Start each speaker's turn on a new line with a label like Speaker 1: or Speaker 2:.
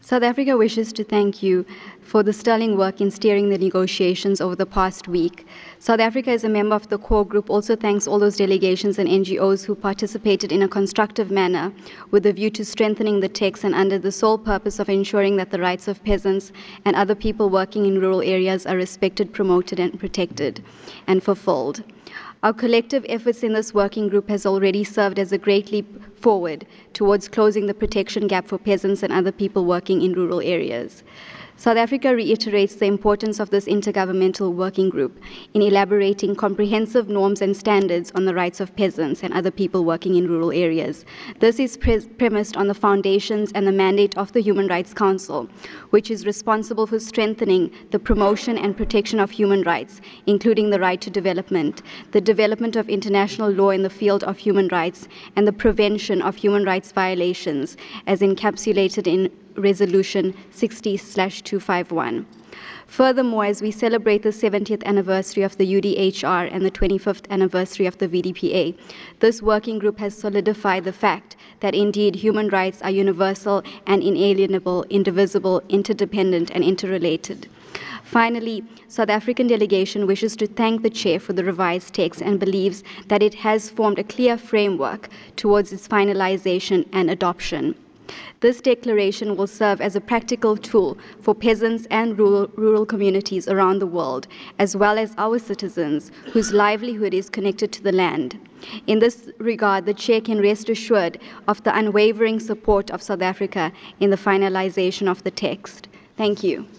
Speaker 1: South Africa wishes to thank you for the sterling work in steering the negotiations over the past week. South Africa, as a member of the core group, also thanks all those delegations and NGOs who participated in a constructive manner with a view to strengthening the text and under the sole purpose of ensuring that the rights of peasants and other people working in rural areas are respected, promoted, and protected and fulfilled. Our collective efforts in this working group has already served as a great leap forward towards closing the protection gap for peasants and other people working in rural areas. South Africa reiterates the importance of this intergovernmental working group in elaborating comprehensive norms and standards on the rights of peasants and other people working in rural areas. This is premised on the foundations and the mandate of the Human Rights Council, which is responsible for strengthening the promotion and protection of human rights, including the right to development, the development of international law in the field of human rights, and the prevention of human rights violations, as encapsulated in Resolution 60/251. Furthermore, as we celebrate the 70th anniversary of the UDHR and the 25th anniversary of the VDPA, this working group has solidified the fact that indeed human rights are universal and inalienable, indivisible, interdependent, and interrelated. Finally, South African delegation wishes to thank the Chair for the revised text and believes that it has formed a clear framework towards its finalization and adoption. This declaration will serve as a practical tool for peasants and rural communities around the world, as well as our citizens whose livelihood is connected to the land. In this regard, the Chair can rest assured of the unwavering support of South Africa in the finalization of the text. Thank you.